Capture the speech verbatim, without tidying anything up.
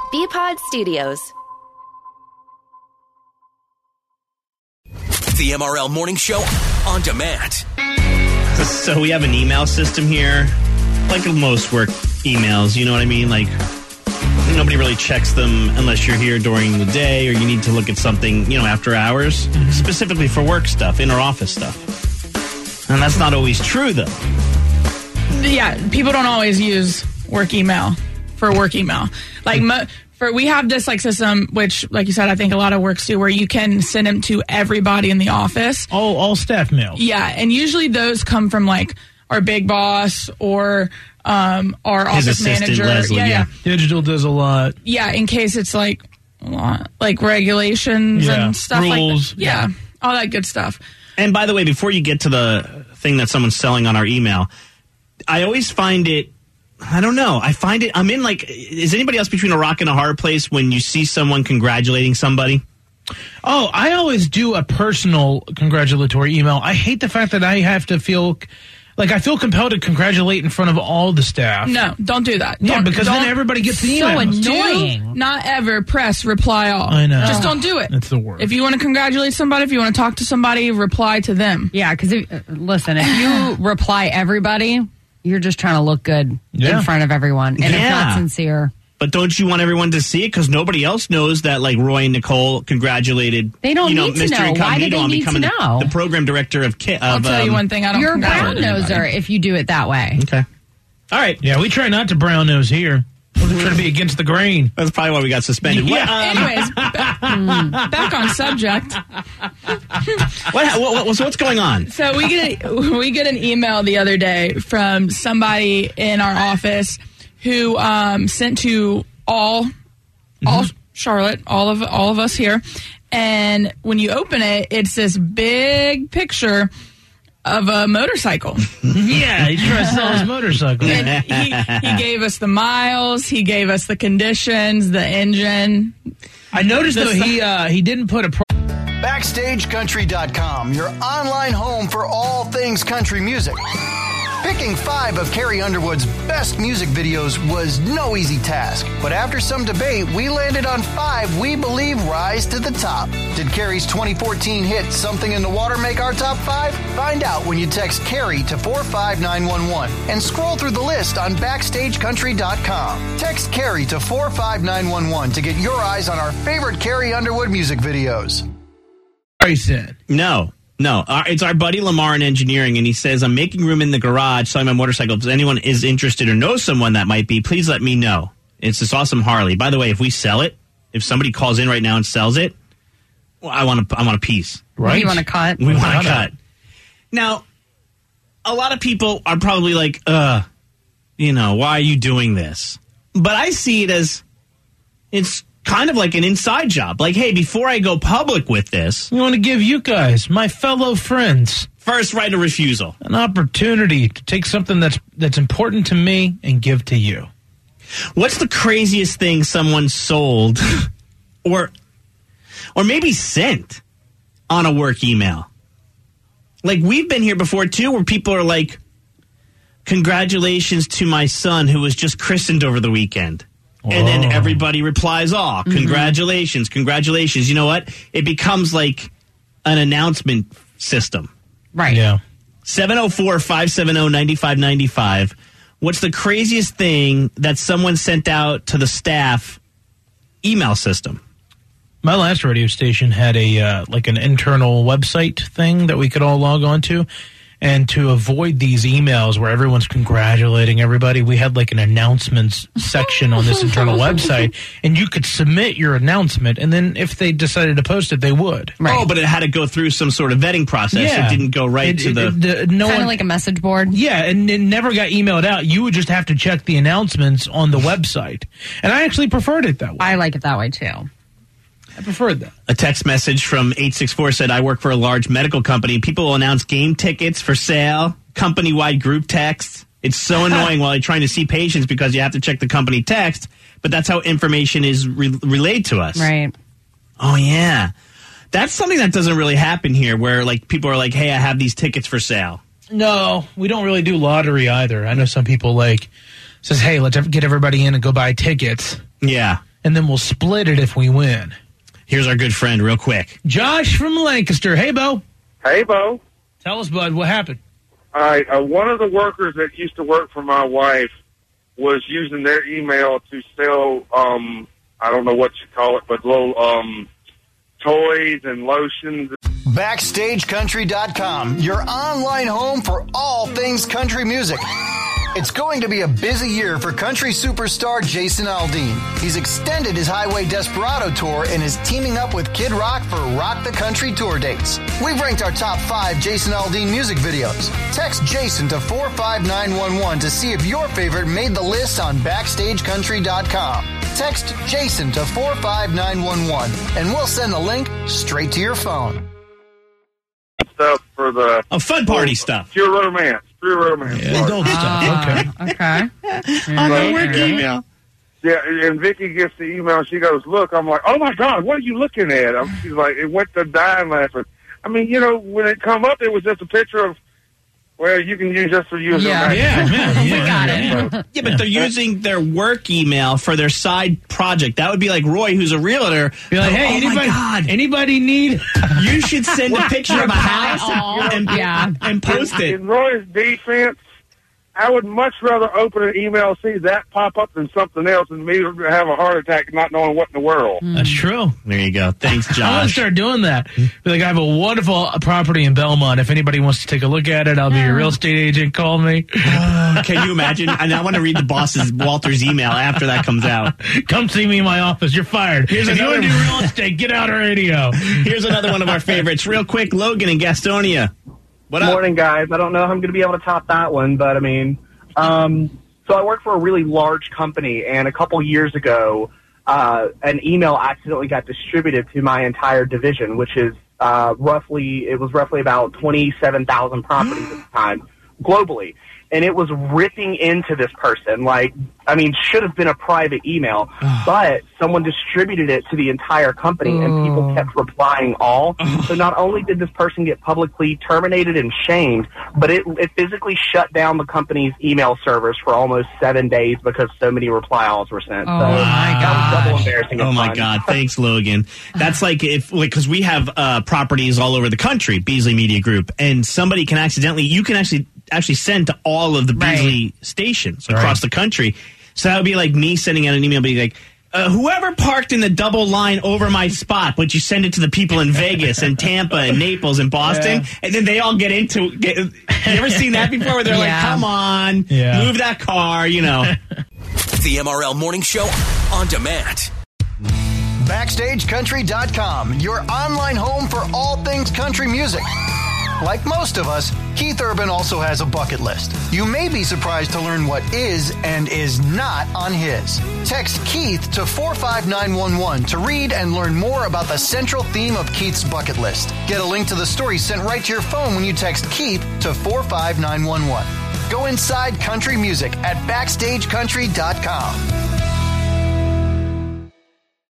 B-Pod Studios. The M R L Morning Show on demand. So we have an email system here, like most work emails, you know what I mean? Like, nobody really checks them unless you're here during the day or you need to look at something, you know, after hours, mm-hmm. specifically for work stuff, inner office stuff. And that's not always true, though. Yeah, people don't always use work email for work email. Like, mo- for we have this like system, which, like you said, I think a lot of works do, where you can send them to everybody in the office. All, all staff mail. Yeah, and usually those come from like our big boss or um, our His office manager. Leslie, yeah, yeah, yeah. Digital does a lot. Yeah, in case it's like a lot, like regulations yeah. and stuff Rules. like that. Yeah, yeah, all that good stuff. And by the way, before you get to the thing that someone's selling on our email, I always find it, I don't know, I find it, I'm in like, is anybody else between a rock and a hard place when you see someone congratulating somebody? Oh, I always do a personal congratulatory email. I hate the fact that I have to feel, like I feel compelled to congratulate in front of all the staff. No, don't do that. Yeah, Don't, because don't, then everybody gets the so email. annoying. Do not ever press reply all. I know. Just don't do it. It's the worst. If you want to congratulate somebody, if you want to talk to somebody, reply to them. Yeah, because uh, listen, if you reply everybody, you're just trying to look good Yeah. in front of everyone, and Yeah. it's not sincere. But don't you want everyone to see it? Because nobody else knows that, like, Roy and Nicole congratulated, They don't you know, need to Mister know. Incognito Why do they on need to becoming know? The, the program director of Ki- of, I'll tell um, you one thing. I don't You're a brown congratulate noser anybody. if you do it that way. Okay. All right. Yeah, we try not to brown nose here. We're trying to be against the grain. That's probably why we got suspended. Yeah. What, um, Anyways, back, back on subject. what, what, what, so what's going on? So we get a, we get an email the other day from somebody in our office who um, sent to all all Charlotte, all of all of us here, and when you open it, it's this big picture of a motorcycle. Yeah, he tries to sell his motorcycle. And he, he gave us the miles, he gave us the conditions, the engine. I noticed, though, he uh, he didn't put a... Pro- Backstage Country dot com, your online home for all things country music. Picking five of Carrie Underwood's best music videos was no easy task, but after some debate, we landed on five we believe rise to the top. Did Carrie's twenty fourteen hit Something in the Water make our top five? Find out when you text Carrie to four five nine one one and scroll through the list on Backstage Country dot com. Text Carrie to four five nine one one to get your eyes on our favorite Carrie Underwood music videos. He said. No. No, our, it's our buddy Lamar in engineering, and he says, I'm making room in the garage selling my motorcycle. If anyone is interested or knows someone that might be, please let me know. It's this awesome Harley. By the way, if we sell it, if somebody calls in right now and sells it, well, I want a, I want a piece. Right? You want to cut? We want to cut. Now, a lot of people are probably like, uh, you know, why are you doing this? But I see it as it's kind of like an inside job. Like, hey, before I go public with this, I want to give you guys, my fellow friends, first right of refusal, an opportunity to take something that's that's important to me and give to you. What's the craziest thing someone sold or or maybe sent on a work email? Like, we've been here before, too, where people are like, congratulations to my son who was just christened over the weekend. And then Oh. everybody replies, oh, congratulations, mm-hmm. congratulations. You know what? It becomes like an announcement system. Right. Yeah. seven oh four, five seven oh, nine five nine five. What's the craziest thing that someone sent out to the staff email system? My last radio station had a uh, like an internal website thing that we could all log on to. And to avoid these emails where everyone's congratulating everybody, we had like an announcements section on this internal website, and you could submit your announcement, and then if they decided to post it, they would. Right. Oh, but it had to go through some sort of vetting process. Yeah. It didn't go right It- to it- the... the no Kind one, of like a message board. yeah, and it never got emailed out. You would just have to check the announcements on the website. And I actually preferred it that way. I like it that way, too. I preferred that. A text message from eight six four said, I work for a large medical company. People will announce game tickets for sale, company-wide group text. It's so annoying while you're trying to see patients because you have to check the company text, but that's how information is re- relayed to us. Right. Oh, yeah. That's something that doesn't really happen here where, like, people are like, hey, I have these tickets for sale. No, we don't really do lottery either. I know some people, like, says, hey, let's get everybody in and go buy tickets. Yeah. and then we'll split it if we win. Here's our good friend, real quick. Josh from Lancaster. Hey, Bo. Hey, Bo. Tell us, bud, what happened? All right, uh, one of the workers that used to work for my wife was using their email to sell, um, I don't know what you call it, but little um, toys and lotions. Backstage Country dot com, your online home for all things country music. It's going to be a busy year for country superstar Jason Aldean. He's extended his Highway Desperado tour and is teaming up with Kid Rock for Rock the Country tour dates. We've ranked our top five Jason Aldean music videos. Text Jason to four five nine one one to see if your favorite made the list on Backstage Country dot com. Text Jason to four five nine one one and we'll send the link straight to your phone. Stuff for the Oh, fun party stuff. Pure romance. Pure romance. Yeah, adult stuff. Okay. Okay. On the work email. Yeah, and Vicky gets the email. She goes, "Look," I'm like, "Oh my God, what are you looking at?" I'm, she's like, "It went to dying laughing." I mean, you know, when it come up, it was just a picture of. Well, you can use just for using. Yeah, yeah, yeah, we got it. Yeah, but they're using their work email for their side project. That would be like Roy, who's a realtor. Be like, hey, oh anybody, my God. anybody need? You should send a picture of a house all. and, Yeah. and post it. In Roy's defense, I would much rather open an email, see that pop up than something else, and me have a heart attack not knowing what in the world. That's true. There you go. Thanks, I want to Josh. start doing that. Be like, I have a wonderful property in Belmont. If anybody wants to take a look at it, I'll be your real estate agent. Call me. Uh, can you imagine? And I want to read the boss's Walter's email after that comes out. Come see me in my office. You're fired. Here's if another- you want to do real estate, get out of radio. Here's another one of our favorites. Real quick, Logan in Gastonia. What up? Morning, guys. I don't know if I'm going to be able to top that one, but I mean, um, so I work for a really large company, and a couple years ago, uh, an email accidentally got distributed to my entire division, which is uh, roughly, it was roughly about twenty-seven thousand properties at the time, globally. And it was ripping into this person. Like, I mean, should have been a private email, but someone distributed it to the entire company, and people kept replying all. So not only did this person get publicly terminated and shamed, but it, it physically shut down the company's email servers for almost seven days because so many reply alls were sent. Oh, so my that was double gosh. embarrassing. Oh and my fun. God! Thanks, Logan. That's like if, like, because we have uh, properties all over the country, Beasley Media Group, and somebody can accidentally, you can actually actually send to all of the Beasley Right. stations across the country. So that would be like me sending out an email, being like, uh, "Whoever parked in the double line over my spot," but you send it to the people in Vegas and Tampa and Naples and Boston, Yeah. and then they all get into. Get, you ever seen that before? Where they're like, Yeah. "Come on, Yeah. move that car," you know. The M R L Morning Show on demand. Backstage Country dot com, your online home for all things country music. Like most of us, Keith Urban also has a bucket list. You may be surprised to learn what is and is not on his. Text Keith to four five nine one one to read and learn more about the central theme of Keith's bucket list. Get a link to the story sent right to your phone when you text Keith to four five nine one one. Go inside country music at Backstage Country dot com.